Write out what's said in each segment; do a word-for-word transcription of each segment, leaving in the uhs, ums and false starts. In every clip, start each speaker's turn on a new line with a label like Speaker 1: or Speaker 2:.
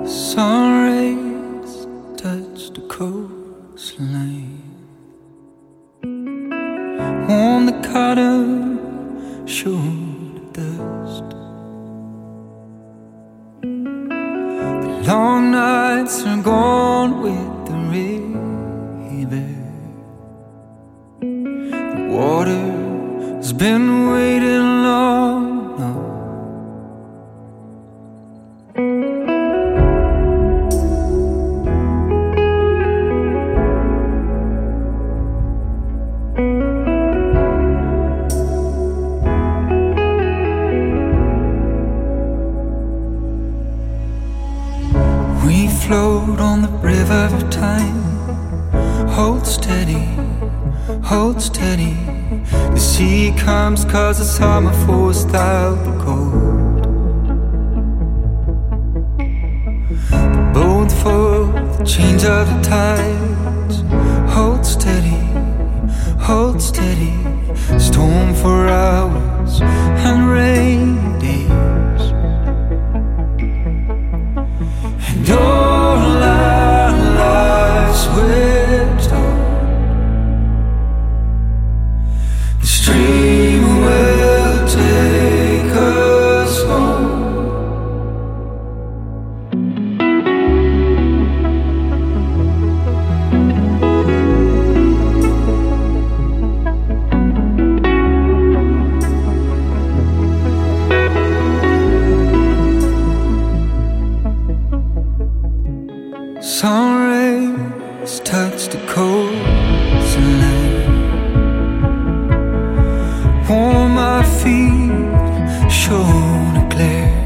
Speaker 1: Sun rays touch the coastline, warm the cotton, show the dust. The long nights are gone with the river. The water's been waiting long enough. We float on the river of time. Hold steady, hold steady. The sea comes cause the summer forced out the cold. The boat for the change of the tides. Hold steady, hold steady. Storm for hours and rain days. And all our lives we're told the stream will take us home. Sun rays touch the coastline, warm my feet, show the glare.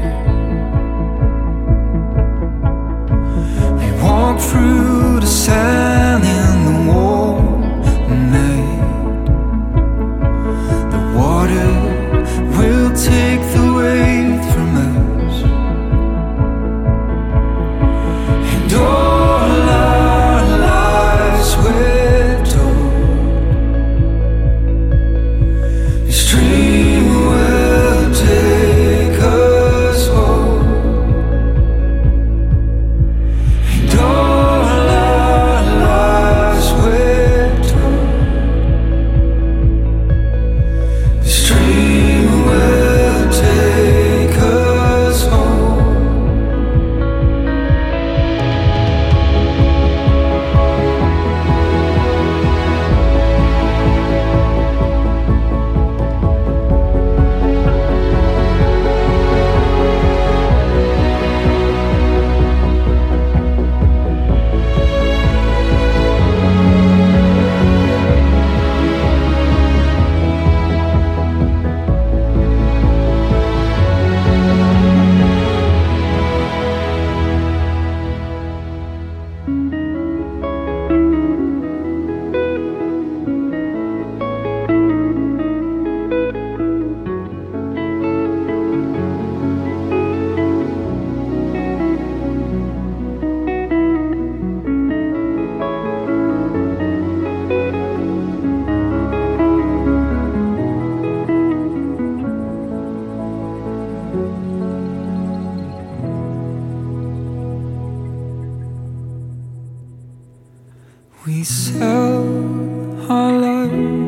Speaker 1: We walk through the sand in the warm night. The water will take the weight from us. And all our lives we're told the stream will take us home. And all our lives we're told the stream will take us home. We sell our lives